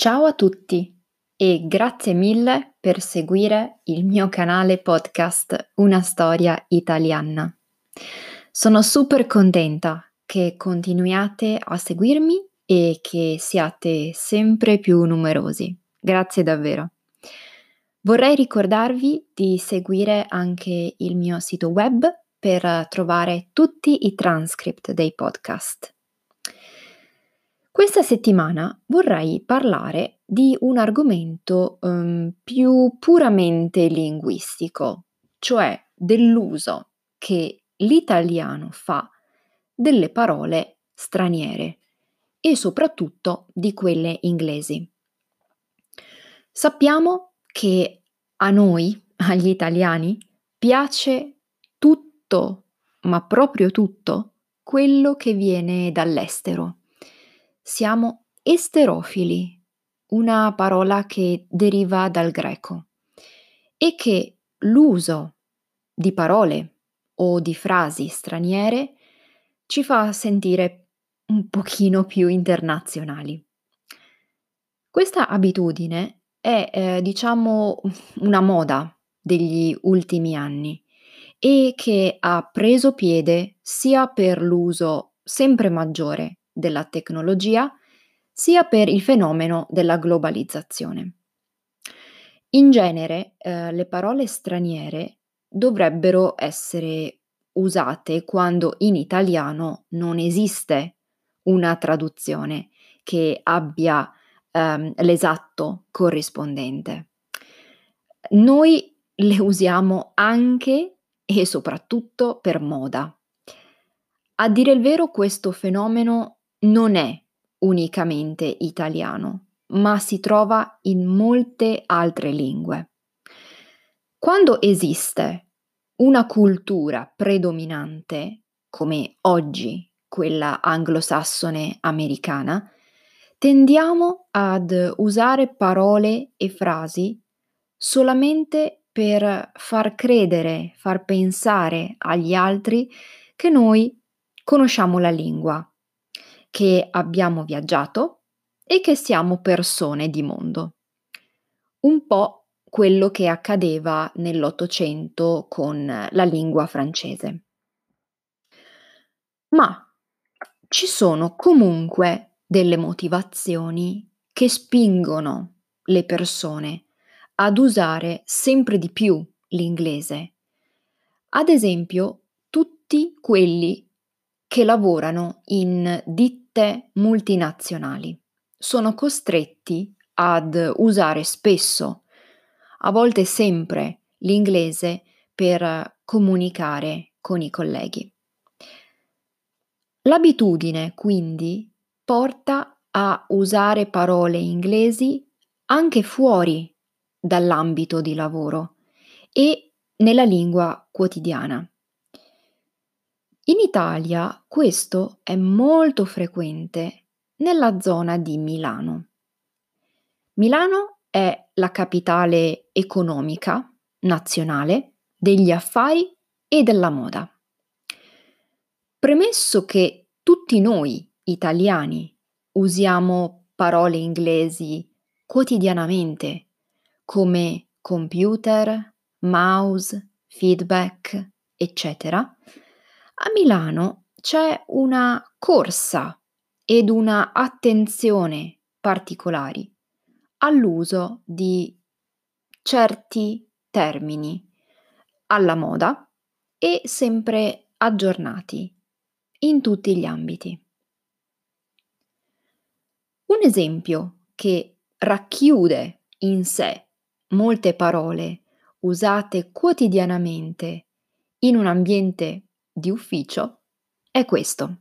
Ciao a tutti e grazie mille per seguire il mio canale podcast Una storia italiana. Sono super contenta che continuiate a seguirmi e che siate sempre più numerosi. Grazie davvero. Vorrei ricordarvi di seguire anche il mio sito web per trovare tutti i transcript dei podcast. Questa settimana vorrei parlare di un argomento, più puramente linguistico, cioè dell'uso che l'italiano fa delle parole straniere e soprattutto di quelle inglesi. Sappiamo che a noi, agli italiani, piace tutto, ma proprio tutto, quello che viene dall'estero. Siamo esterofili, una parola che deriva dal greco e che l'uso di parole o di frasi straniere ci fa sentire un pochino più internazionali. Questa abitudine è, diciamo, una moda degli ultimi anni e che ha preso piede sia per l'uso sempre maggiore della tecnologia, sia per il fenomeno della globalizzazione. In genere, le parole straniere dovrebbero essere usate quando in italiano non esiste una traduzione che abbia, l'esatto corrispondente. Noi le usiamo anche e soprattutto per moda. A dire il vero questo fenomeno non è unicamente italiano, ma si trova in molte altre lingue. Quando esiste una cultura predominante, come oggi quella anglosassone americana, tendiamo ad usare parole e frasi solamente per far credere, far pensare agli altri che noi conosciamo la lingua, che abbiamo viaggiato e che siamo persone di mondo. Un po' quello che accadeva nell'Ottocento con la lingua francese. Ma ci sono comunque delle motivazioni che spingono le persone ad usare sempre di più l'inglese. Ad esempio, tutti quelli che lavorano in ditte multinazionali sono costretti ad usare spesso, a volte sempre, l'inglese per comunicare con i colleghi. L'abitudine, quindi, porta a usare parole inglesi anche fuori dall'ambito di lavoro e nella lingua quotidiana. In Italia questo è molto frequente nella zona di Milano. Milano è la capitale economica nazionale degli affari e della moda. Premesso che tutti noi italiani usiamo parole inglesi quotidianamente come computer, mouse, feedback, eccetera, a Milano c'è una corsa ed una attenzione particolari all'uso di certi termini alla moda e sempre aggiornati in tutti gli ambiti. Un esempio che racchiude in sé molte parole usate quotidianamente in un ambiente di ufficio è questo.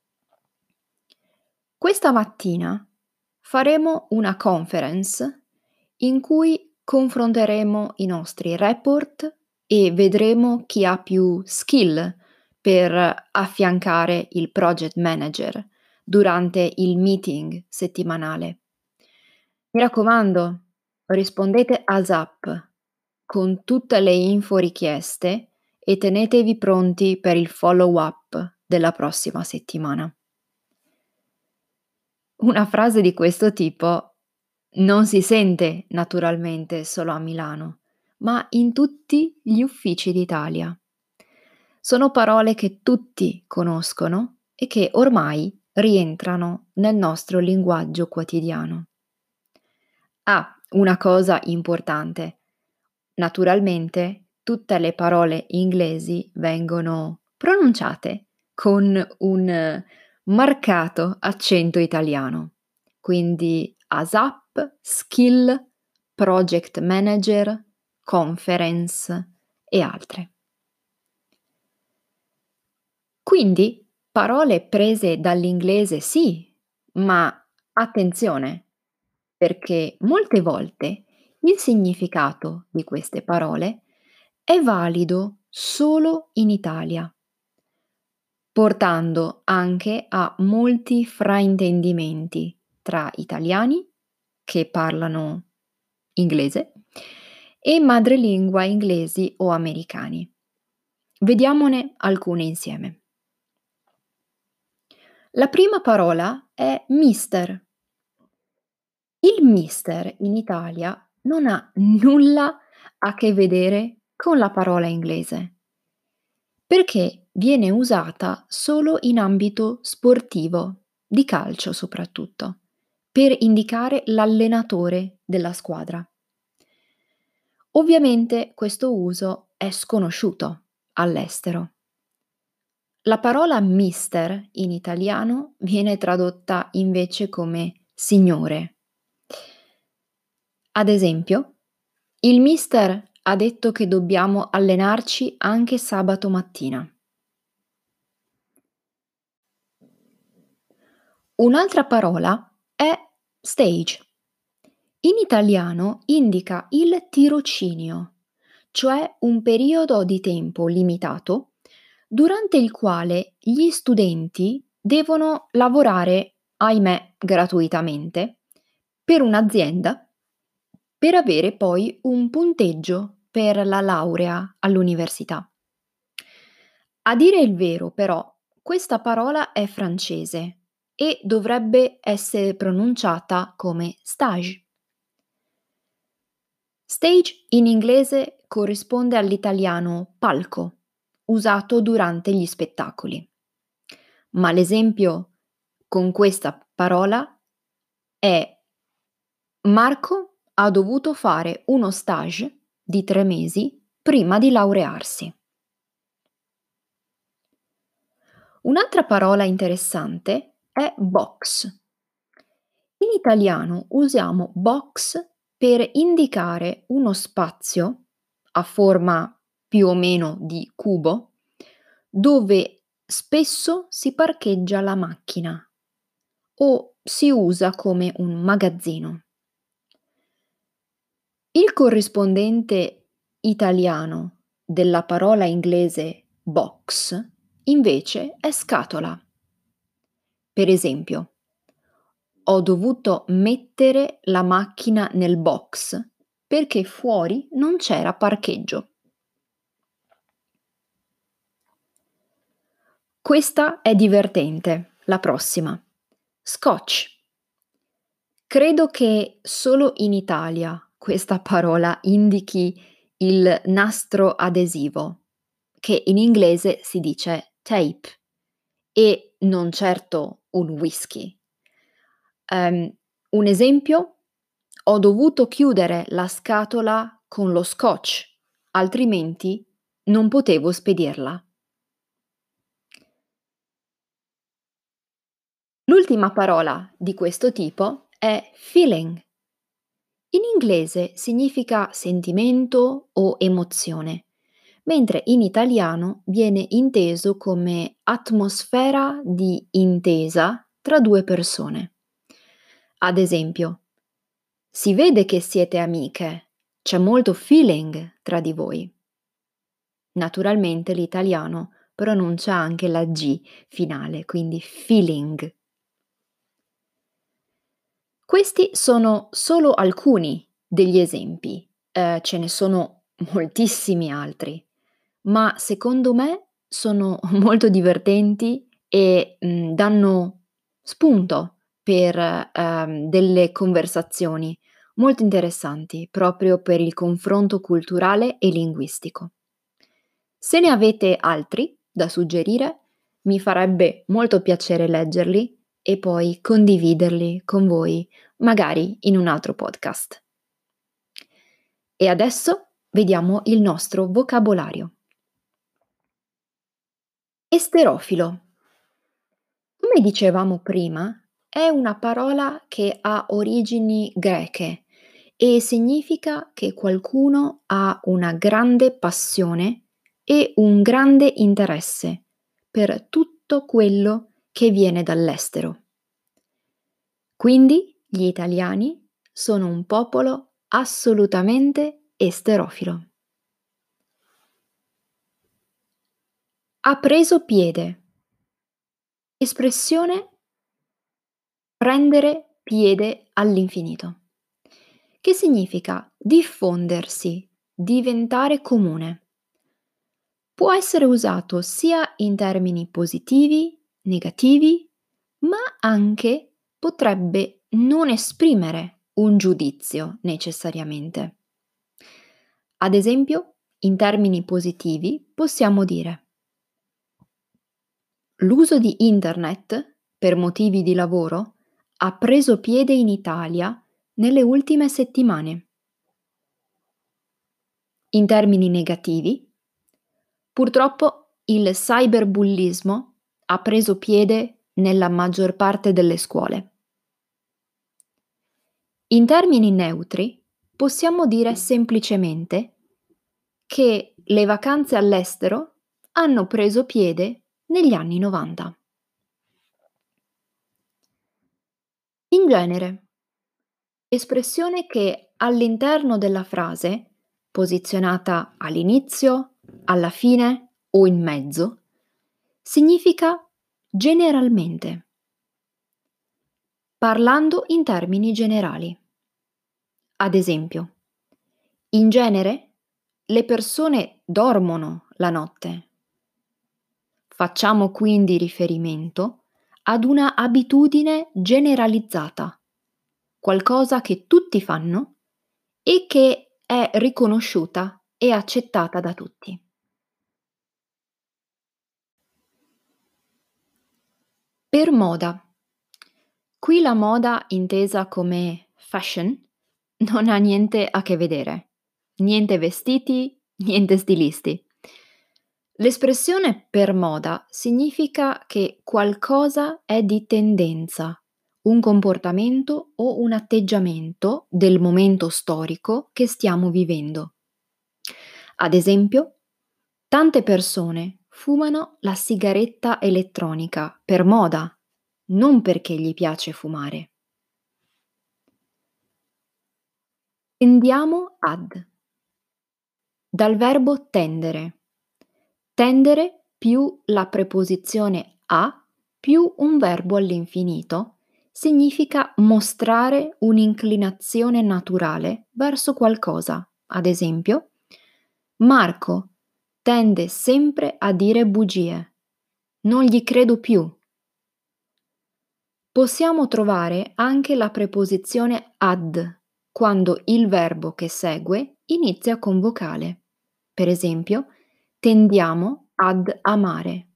Questa mattina faremo una conference in cui confronteremo i nostri report e vedremo chi ha più skill per affiancare il project manager durante il meeting settimanale. Mi raccomando, rispondete ASAP con tutte le info richieste e tenetevi pronti per il follow-up della prossima settimana. Una frase di questo tipo Non si sente naturalmente solo a Milano, ma in tutti gli uffici d'Italia. Sono parole che tutti conoscono e che ormai rientrano nel nostro linguaggio quotidiano. Ah, una cosa importante. Naturalmente tutte le parole inglesi vengono pronunciate con un marcato accento italiano. Quindi ASAP, skill, project manager, conference e altre. Quindi parole prese dall'inglese sì, ma attenzione, perché molte volte il significato di queste parole è valido solo in Italia, portando anche a molti fraintendimenti tra italiani che parlano inglese e madrelingua inglesi o americani. Vediamone alcune insieme. La prima parola è mister. Il mister in Italia non ha nulla a che vedere con la parola inglese, perché viene usata solo in ambito sportivo, di calcio soprattutto, per indicare l'allenatore della squadra. Ovviamente questo uso è sconosciuto all'estero. La parola mister in italiano viene tradotta invece come signore. Ad esempio, il mister ha detto che dobbiamo allenarci anche sabato mattina. Un'altra parola è stage. In italiano indica il tirocinio, cioè un periodo di tempo limitato durante il quale gli studenti devono lavorare, ahimè, gratuitamente per un'azienda per avere poi un punteggio per la laurea all'università. A dire il vero, però, questa parola è francese e dovrebbe essere pronunciata come stage. Stage in inglese corrisponde all'italiano palco, usato durante gli spettacoli. Ma l'esempio con questa parola è: Marco ha dovuto fare uno stage di 3 mesi prima di laurearsi. Un'altra parola interessante è box. In italiano usiamo box per indicare uno spazio a forma più o meno di cubo dove spesso si parcheggia la macchina o si usa come un magazzino. Il corrispondente italiano della parola inglese box invece è scatola. Per esempio, ho dovuto mettere la macchina nel box perché fuori non c'era parcheggio. Questa è divertente, la prossima. Scotch. Credo che solo in Italia questa parola indichi il nastro adesivo, che in inglese si dice tape, e non certo un whisky. Un esempio: ho dovuto chiudere la scatola con lo scotch, altrimenti non potevo spedirla. L'ultima parola di questo tipo è feeling. In inglese significa sentimento o emozione, mentre in italiano viene inteso come atmosfera di intesa tra due persone. Ad esempio, si vede che siete amiche, c'è molto feeling tra di voi. Naturalmente l'italiano pronuncia anche la G finale, quindi feeling. Questi sono solo alcuni degli esempi, ce ne sono moltissimi altri, ma secondo me sono molto divertenti e, danno spunto per delle conversazioni molto interessanti, proprio per il confronto culturale e linguistico. Se ne avete altri da suggerire, mi farebbe molto piacere leggerli e poi condividerli con voi, magari in un altro podcast. E adesso vediamo il nostro vocabolario. Esterofilo. Come dicevamo prima, è una parola che ha origini greche e significa che qualcuno ha una grande passione e un grande interesse per tutto quello che viene dall'estero. Quindi gli italiani sono un popolo assolutamente esterofilo. Ha preso piede. Espressione prendere piede all'infinito, che significa diffondersi, diventare comune. Può essere usato sia in termini positivi, negativi, ma anche potrebbe non esprimere un giudizio necessariamente. Ad esempio, in termini positivi possiamo dire: l'uso di internet, per motivi di lavoro, ha preso piede in Italia nelle ultime settimane. In termini negativi, purtroppo il cyberbullismo ha preso piede nella maggior parte delle scuole. In termini neutri, possiamo dire semplicemente che le vacanze all'estero hanno preso piede negli anni 90. In genere, espressione che all'interno della frase, posizionata all'inizio, alla fine o in mezzo, significa generalmente, parlando in termini generali. Ad esempio, in genere le persone dormono la notte. Facciamo quindi riferimento ad una abitudine generalizzata, qualcosa che tutti fanno e che è riconosciuta e accettata da tutti. Per moda. Qui la moda intesa come fashion non ha niente a che vedere. Niente vestiti, niente stilisti. L'espressione per moda significa che qualcosa è di tendenza, un comportamento o un atteggiamento del momento storico che stiamo vivendo. Ad esempio, tante persone fumano la sigaretta elettronica per moda, non perché gli piace fumare. Tendiamo ad. Dal verbo tendere. Tendere più la preposizione a più un verbo all'infinito significa mostrare un'inclinazione naturale verso qualcosa. Ad esempio, Marco tende sempre a dire bugie. Non gli credo più. Possiamo trovare anche la preposizione ad quando il verbo che segue inizia con vocale. Per esempio, tendiamo ad amare.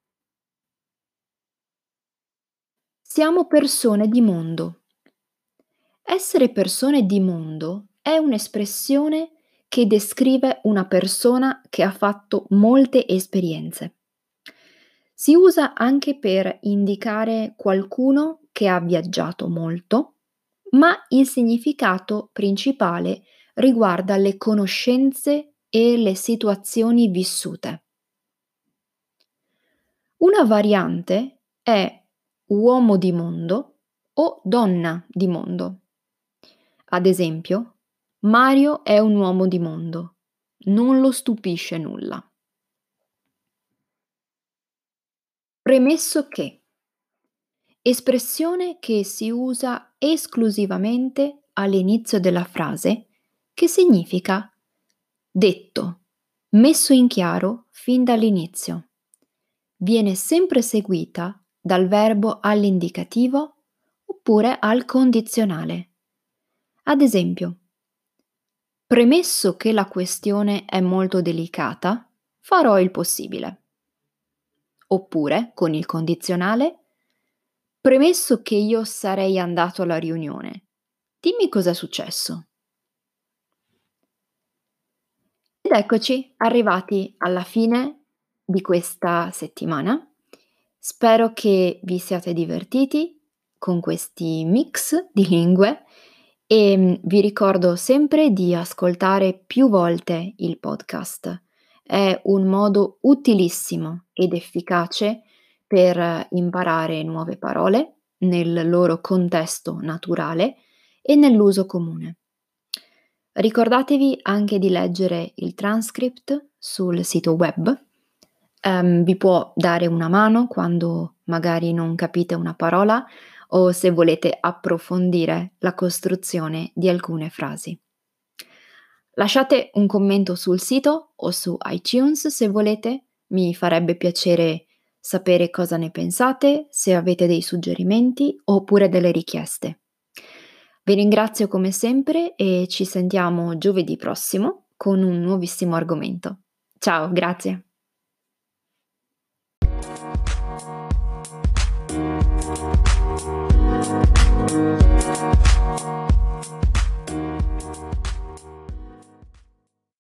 Siamo persone di mondo. Essere persone di mondo è un'espressione che descrive una persona che ha fatto molte esperienze. Si usa anche per indicare qualcuno che ha viaggiato molto, ma il significato principale riguarda le conoscenze e le situazioni vissute. Una variante è uomo di mondo o donna di mondo. Ad esempio, Mario è un uomo di mondo. Non lo stupisce nulla. Premesso che. Espressione che si usa esclusivamente all'inizio della frase, che significa detto, messo in chiaro fin dall'inizio. Viene sempre seguita dal verbo all'indicativo oppure al condizionale. Ad esempio, premesso che la questione è molto delicata, farò il possibile. Oppure, con il condizionale, premesso che io sarei andato alla riunione, dimmi cos'è successo. Ed eccoci arrivati alla fine di questa settimana. Spero che vi siate divertiti con questi mix di lingue e vi ricordo sempre di ascoltare più volte il podcast. È un modo utilissimo ed efficace per imparare nuove parole nel loro contesto naturale e nell'uso comune. Ricordatevi anche di leggere il transcript sul sito web. Vi può dare una mano quando magari non capite una parola o se volete approfondire la costruzione di alcune frasi. Lasciate un commento sul sito o su iTunes se volete, mi farebbe piacere sapere cosa ne pensate, se avete dei suggerimenti oppure delle richieste. Vi ringrazio come sempre e ci sentiamo giovedì prossimo con un nuovissimo argomento. Ciao, grazie.